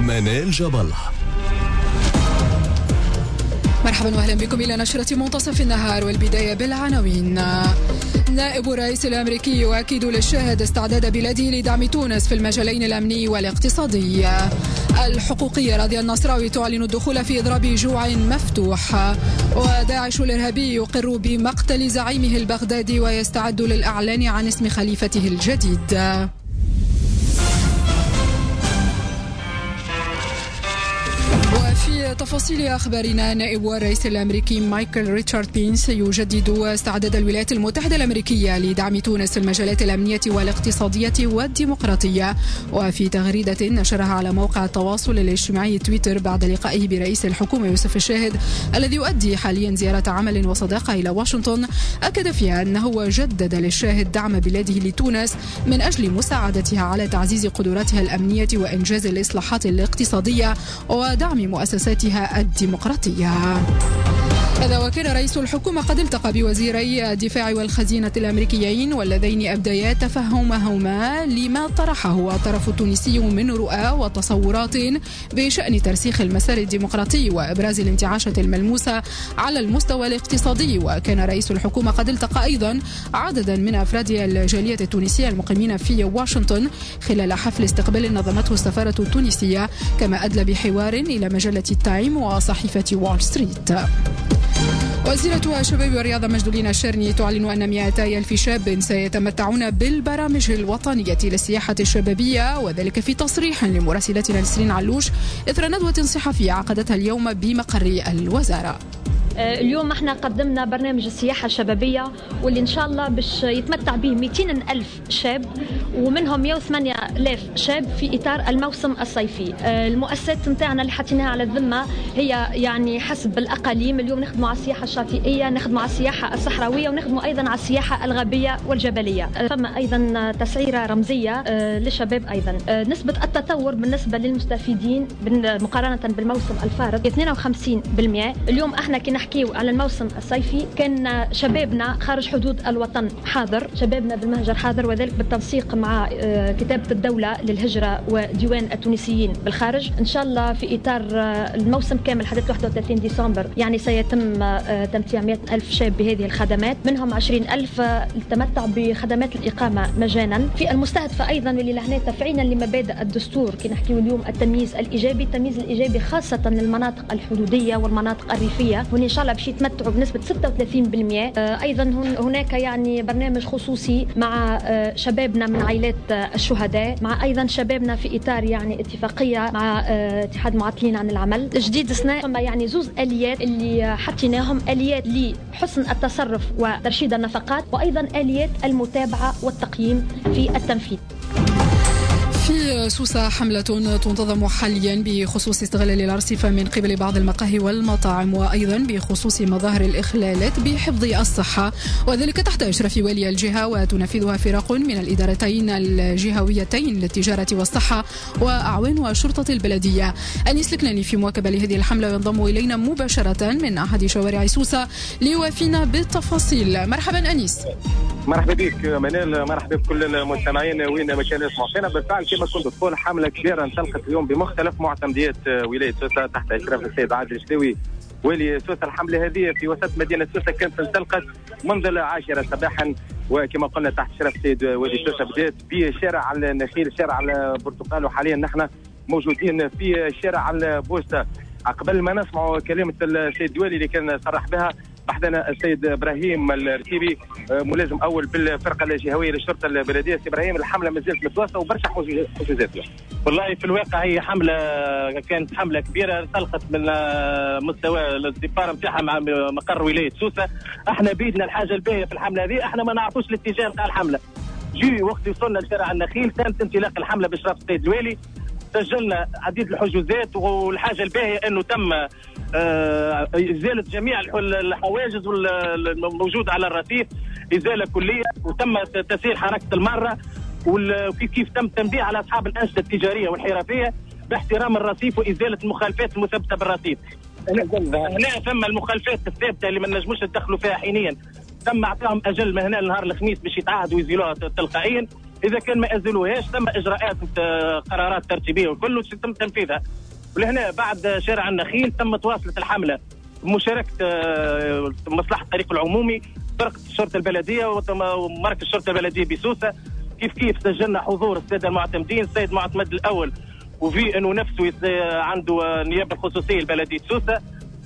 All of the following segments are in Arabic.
منال جبل. مرحبا واهلا بكم الى نشرة منتصف النهار، والبداية بالعناوين. نائب الرئيس الامريكي يؤكد للشاهد استعداد بلاده لدعم تونس في المجالين الامني والاقتصادي. الحقوقية راضية النصراوي تعلن الدخول في اضراب جوع مفتوح. وداعش الارهابي يقر بمقتل زعيمه البغدادي ويستعد للاعلان عن اسم خليفته الجديد. وفي تفاصيل أخبارنا، نائب الرئيس الأمريكي مايكل ريتشارد بينس يجدد استعداد الولايات المتحدة الأمريكية لدعم تونس في المجالات الأمنية والاقتصادية والديمقراطية. وفي تغريدة نشرها على موقع التواصل الاجتماعي تويتر بعد لقائه برئيس الحكومة يوسف الشاهد الذي يؤدي حاليا زيارة عمل وصداقة إلى واشنطن، أكد فيها أنه جدد للشاهد دعم بلاده لتونس من أجل مساعدتها على تعزيز قدراتها الأمنية وإنجاز الإصلاحات الاقتصادية ودعم مؤسساتها الديمقراطية. هذا وكان رئيس الحكومة قد التقى بوزيري الدفاع والخزينة الأمريكيين، واللذين أبديا تفهمهما لما طرحه الطرف التونسي من رؤى وتصورات بشأن ترسيخ المسار الديمقراطي وإبراز الانتعاشات الملموسة على المستوى الاقتصادي. وكان رئيس الحكومة قد التقى أيضا عددا من أفراد الجالية التونسية المقيمين في واشنطن خلال حفل استقبال نظمته السفارة التونسية، كما أدلى بحوار إلى مجلة التايم وصحيفة وول ستريت. وزيرة الشباب والرياضة مجدولين الشرني تعلن أن 200,000 شاب سيتمتعون بالبرامج الوطنية للسياحة الشبابية، وذلك في تصريح لمراسلتنا نسرين علوش إثر ندوة صحفية عقدتها اليوم بمقر الوزارة. اليوم احنا قدمنا برنامج السياحة الشبابية، واللي ان شاء الله باش يتمتع به 200,000 شاب، ومنهم 108,000 شاب في اطار الموسم الصيفي. المؤسسات نتاعنا اللي حطيناها على الذمة هي يعني حسب الاقاليم. اليوم نخدموا على السياحة الشاطئية، نخدموا على السياحة الصحراوية، ونخدموا ايضا على السياحة الغابية والجبلية. ثم ايضا تسعيرة رمزية للشباب. ايضا نسبة التطور بالنسبة للمستفيدين مقارنة بالموسم الفارط 52%. اليوم احنا كنا نحكيو على الموسم الصيفي كان شبابنا خارج حدود الوطن حاضر، شبابنا بالمهجر حاضر، وذلك بالتنسيق مع كتابة الدولة للهجرة وديوان التونسيين بالخارج. إن شاء الله في إطار الموسم كامل حتى 31 ديسمبر يعني سيتم تمتيع 100,000 شاب بهذه الخدمات، منهم 20,000 التمتع بخدمات الإقامة مجانا. في المستهدفة أيضا واللي لهنا تفعيلا لمبادئ الدستور كي نحكيو اليوم التمييز الإيجابي، التمييز الإيجابي خاصة للمناطق الحدودية والمناطق الريفية، إن شاء الله باش يتمتعوا بنسبة 36%. أيضا هناك يعني برنامج خصوصي مع شبابنا من عائلات الشهداء، مع أيضا شبابنا في إطار يعني اتفاقية مع اتحاد المعطلين عن العمل جديد سنة. ثم يعني زوز آليات اللي حطيناهم، آليات لحسن التصرف وترشيد النفقات، وأيضا آليات المتابعة والتقييم في التنفيذ. في سوسة حملة تنتظم حاليا بخصوص استغلال الأرصفة من قبل بعض المقاهي والمطاعم، وأيضا بخصوص مظاهر الإخلالات بحفظ الصحة، وذلك تحت إشراف والي الجهة، وتنفذها فرق من الإدارتين الجهويتين للتجارة والصحة وأعوان الشرطة البلدية. أنيس الكناني في مواكبة لهذه الحملة ينضم إلينا مباشرة من أحد شوارع سوسة ليوافينا بالتفاصيل. مرحبا أنيس. مرحبا بك منال، مرحبا بكل المستمعين وين ما كانوا يسمعوا فينا. بالفعل كما كنت تقول حملة كبيرة انطلقت اليوم بمختلف معتمديات ولاية سوسة تحت إشراف السيد عادل الشلاوي والي سوسة. الحملة هذه في وسط مدينة سوسة كانت انطلقت منذ 10 صباحا، وكما قلنا تحت إشراف السيد والي سوسة بدات بشارع النخيل، شارع البرتقال، وحاليا نحن موجودين في شارع البوسطة. قبل ما نسمع كلمة السيد الوالي اللي كان صرح بها بحثنا السيد ابراهيم الرتيبي ملازم اول بالفرقه الجهويه للشرطه البلديه. سي ابراهيم، الحمله مازالت متواصله وبرشا حجوزات. والله في الواقع هي حمله كانت حمله كبيره انطلقت من مستوى الديبار نتاعها مع مقر ولايه سوسه. احنا بيدنا الحاجه الباهيه في الحمله هذه، احنا ما نعرفوش الاتجاه نتاع الحمله. جي وقت وصلنا لشارع النخيل كانت انطلاق الحمله باشراف السيد الوالي، سجلنا عديد الحجوزات، والحاجه الباهيه انه تم ازاله جميع الحواجز الموجوده على الرصيف، ازاله كليه، وتم تسيير حركه الماره، وكيف تم التنبيه على اصحاب الانشطه التجاريه والحرفيه باحترام الرصيف وازاله المخالفات المثبته بالرصيف. هنا ثم المخالفات الثابته اللي ما نجموش ندخلوا فيها حينيا، تم اعطاهم اجل من هنا لنهار الخميس باش يتعهدوا ويزيلوها تلقائيا. اذا كان ما ازلوهاش ثم اجراءات قرارات ترتيبيه وكل تم تنفيذها. ولهنا بعد شارع النخيل تم تواصلت الحمله بمشاركه مصلحه الطريق العمومي، فرقه الشرطه البلديه ومركز الشرطه البلديه بسوسه. كيف سجلنا حضور الساده المعتمدين، السيد معتمد الاول وفي انه نفسه عنده النيابه الخصوصيه لبلديه سوسه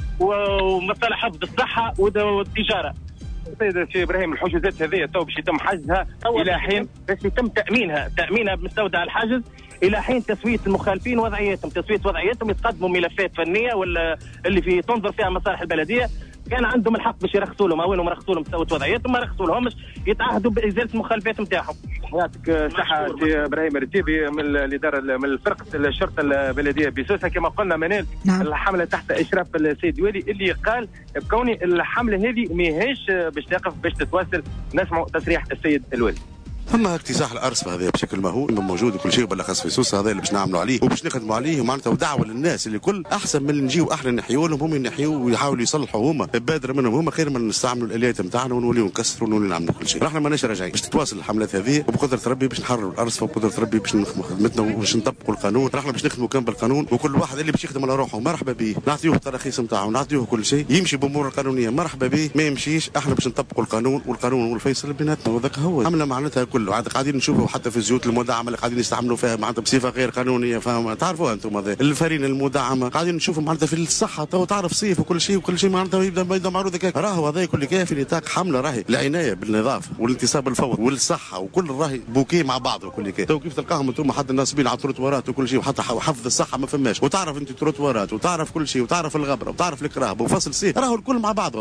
ومسألة حفظ الصحه والتجاره. سيد ابراهيم الحجوزات هذه تو باش يتم حجزها الى حين باش يتم تامينها بمستودع الحجز الى حين تسويه المخالفين وضعيتهم، يتقدموا ملفات فنيه ولا اللي في تنظر فيها مصالح البلديه كان عندهم الحق باش يرخصوا لهم، وينهم رخصوا لهم مستوى وضعيتهم، ما رخصوا لهمش، يتعهدوا بازاله المخالفات نتاعهم. يعطيك صحه سي ابراهيم الرتيبي من الاداره من فرقه الشرطه البلديه بسوسه. كما قلنا منال نعم. الحمله تحت اشراف السيد والي اللي قال بكوني الحمله هذه ماهيش باش تقف باش تتواصل. نسمعوا تصريح السيد الوالي. اما اكتساح الارصفه هذا بشكل مهول موجود وكل شيء، بالاخص في سوسه هذا اللي باش نعملوا عليه وباش نخدموا عليه، ومعناتها ودعوه للناس اللي كل احسن من نجيو احنا نحيوا لهم، هم ينحيوا ويحاولوا يصلحوا، هما بادره منهم، هما خير من نستعملوا الاليات نتاعنا ونوليو نكسروا ونوليو نعملوا كل شيء. احنا ماناش راجعين باش تتواصل الحملات هذه، وبقدره ربي باش نحرروا الارصفه، وبقدره ربي باش نخدموا خدمتنا وباش نطبقوا القانون. احنا باش نخدموا كان بالقانون، وكل واحد اللي باش يخدم على روحه مرحبا به، نعطيوه التراخيص نتاعو، نعطيوه كل شيء، يمشي بامور القانونيه مرحبا به، ما يمشيش احنا باش نطبقوا القانون، والقانون هو الفيصل بيناتنا. وذاك هو عملنا معناتها كله. عاد قاعدين نشوفوا حتى في الزيوت المدعمه اللي قاعدين يستعملوا فيها معناتها بصفه غير قانونيه، فاهم؟ تعرفوها انتم هذا الفرينه المدعمه قاعدين نشوفوا معناتها في الصحه، تو تعرف صيف وكل شيء معناتها يبدا معروض هكاك. راهو هذا كل كافي نطاق حمله راهي العنايه بالنظافه والانتصاب الفوري والصحه وكل راهي بوكي مع بعض وكل كافي. تو كيف تلقاهم انتم حتى الناصبين على التروتوارات وكل شيء، وحتى حفظ الصحه ما فماش، وتعرف انت التروتوارات وتعرف كل شيء وتعرف الغبره وتعرف الكراهب وفصل صيف، راهو الكل مع بعضه.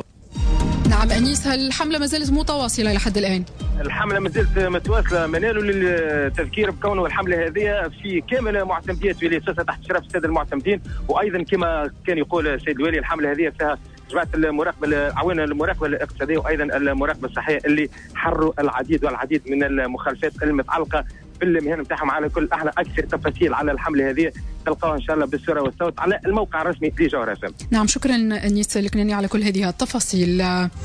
نعم أنيس، هل الحملة ما زالت متواصلة لحد الآن؟ الحملة ما زالت متواصلة منال، للتذكير بكونه الحملة هذه في كامل معتمديات ولاية سوسة تحت إشراف السادة المعتمدين. وأيضا كما كان يقول السيد الوالي الحملة هذه فيها جماعة المراقبة عوان المراقبة الاقتصادية وأيضا المراقبة الصحية اللي حروا العديد من المخالفات المتعلقة بالمهن نتاعهم. على كل احنا اكثر تفاصيل على الحمله هذه تلقاوها ان شاء الله بالصوره والصوت على الموقع الرسمي لجوهر FM. نعم، شكرا أنيس الكناني على كل هذه التفاصيل.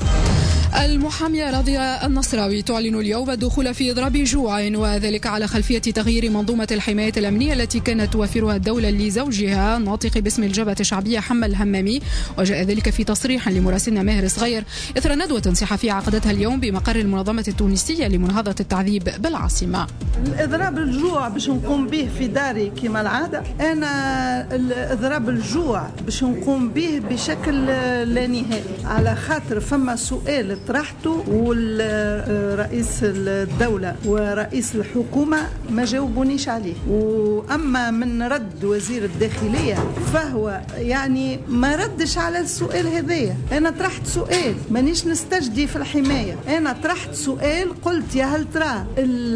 المحامية راضية النصراوي تعلن اليوم الدخول في إضراب جوع، وذلك على خلفية تغيير منظومة الحماية الأمنية التي كانت توفرها الدولة لزوجها الناطق باسم الجبهة الشعبية حمد الهمامي. وجاء ذلك في تصريح لمراسلنا ماهر صغير إثر ندوة صحفية عقدتها اليوم بمقر المنظمة التونسية لمناهضة التعذيب بالعاصمة. الإضراب الجوع باش نقوم به في داري كما العادة. أنا الإضراب الجوع باش نقوم به بشكل لا نهائي، على خاطر فما سؤال طرحته والرئيس الدولة ورئيس الحكومة ما جاوبونيش عليه، وأما من رد وزير الداخلية فهو يعني ما ردش على السؤال هذايا. أنا طرحت سؤال، مانيش نستجدي في الحماية، أنا طرحت سؤال قلت يا هل ترى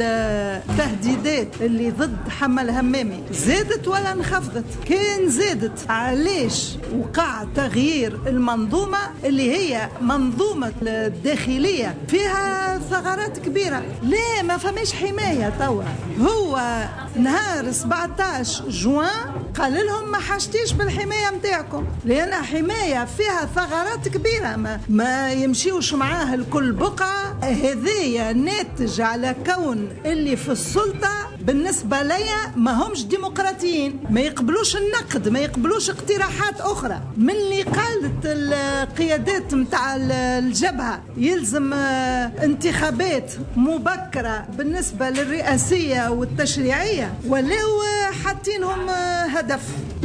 التهديدات اللي ضد حمد الهمامي زادت ولا انخفضت؟ كان زادت، علاش وقع تغيير المنظومة اللي هي منظومة الداخلية فيها ثغرات كبيرة؟ ليه ما فماش حماية توا؟ هو نهار 17 جوان قال لهم ما حاجتيش بالحماية متاعكم لأن حماية فيها ثغرات كبيرة، ما يمشيوش معاه الكل بقعة. هذايا ناتج على كون اللي في السلطة بالنسبة ليا ما همش ديمقراطيين، ما يقبلوش النقد، ما يقبلوش اقتراحات أخرى. من اللي قالت القيادات متاع الجبهة يلزم انتخابات مبكرة بالنسبة للرئاسية والتشريعية، ولو حاطينهم هدف.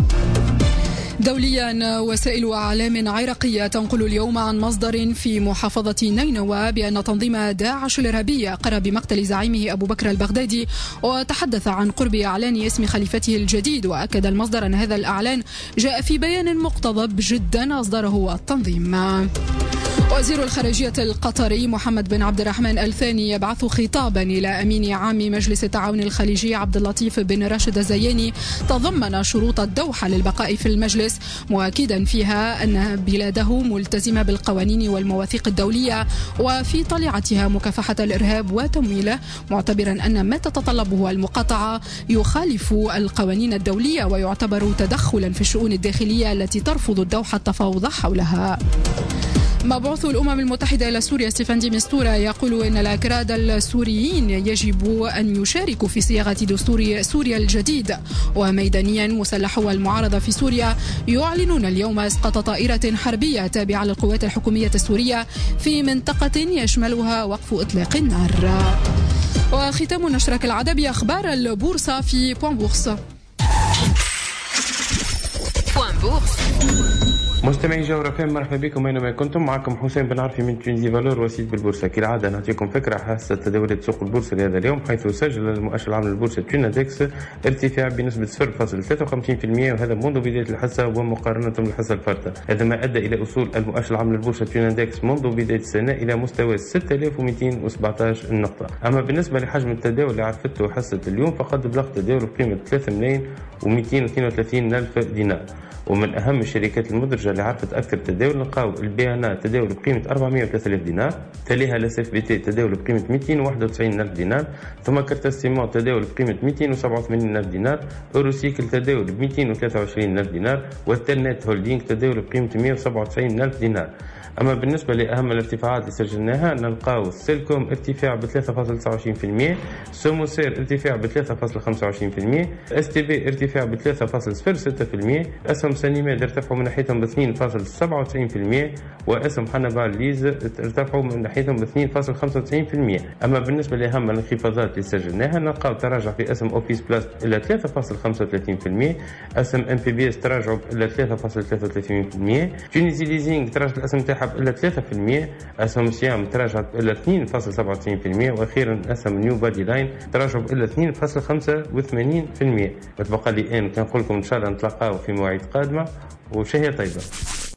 دوليا، وسائل أعلام عراقية تنقل اليوم عن مصدر في محافظة نينوى بأن تنظيم داعش الإرهابي قرر بمقتل زعيمه أبو بكر البغدادي، وتحدث عن قرب إعلان اسم خليفته الجديد. وأكد المصدر أن هذا الإعلان جاء في بيان مقتضب جدا أصدره التنظيم. وزير الخارجية القطري محمد بن عبد الرحمن الثاني يبعث خطابا إلى أمين عام مجلس التعاون الخليجي عبد اللطيف بن راشد الزياني تضمن شروط الدوحة للبقاء في المجلس، مؤكدا فيها أن بلاده ملتزمة بالقوانين والمواثيق الدولية وفي طليعتها مكافحة الإرهاب وتمويله، معتبرا أن ما تتطلبه المقاطعة يخالف القوانين الدولية ويعتبر تدخلا في الشؤون الداخلية التي ترفض الدوحة التفاوض حولها. مبعوث الأمم المتحدة إلى سوريا ستيفان دي مستورا يقول إن الأكراد السوريين يجب أن يشاركوا في صياغة دستور سوريا الجديد. وميدانيا مسلحو المعارضة في سوريا يعلنون اليوم إسقاط طائرة حربية تابعة للقوات الحكومية السورية في منطقة يشملها وقف إطلاق النار. وختام نشرة كالعادة بأخبار البورصة في بوان بورصة. مستمعي جوهرة فهم، مرحبا بكم اينما كنتم. معكم حسين بن عرفي من تونسي فالور وسيط بالبورصة. كالعادة نعطيكم فكرة حاسة تداولات سوق البورصة لهذا اليوم، حيث سجل المؤشر العام للبورصة تونادكس ارتفاع بنسبة 0.53%، وهذا منذ بداية الحصة ومقارنة بالحصة الفارطة. هذا ما أدى إلى أصول المؤشر العام للبورصة تونادكس منذ بداية السنة إلى مستوى 6217 نقطة. أما بالنسبة لحجم التداول اللي عرفته حصة اليوم، فقد بلغ تداول بقيمة 3,232,000 دينار. ومن أهم الشركات المدرجة اللي عرفت أكثر تداول نلقاو البيانا تداول بقيمة 403,000 دينار، تليها لاس اف بي تي تداول بقيمة 291,000 دينار، ثم كارتاسيمون تداول بقيمة 287,000 دينار، أوروسيكل تداول ب 223,000 دينار، والتلنت هولدينغ تداول بقيمة 197,000 دينار. أما بالنسبة لأهم الارتفاعات اللي سجلناها نلقاو سيلكوم ارتفاع ب 3.29%، سوموسير ارتفاع ب 3.25%، اس تي بي ارتفاع ب 3.06%، أسهم سانيميد ارتفعوا من ناحيتهم ب 2.97%، وأسهم حنبال ليز ارتفعوا من ناحيتهم ب 2.95%. أما بالنسبة لأهم الانخفاضات اللي سجلناها نلقاو تراجع في أسهم أوفيس بلاس إلى 3.35%، أسهم ام بي بي اس تراجعوا إلى 3.33%، تونيزي ليزينغ تراجع الأسهم تاعها إلى 3%، أسهم سيام تراجعت إلى 2.97%، وأخيرا أسهم نيو بادي لاين تراجعوا إلى 2.85%. وتبقى لي كنقول لكم إن شاء الله نتلاقاو في مواعيد قادمة، وشهية طيبة.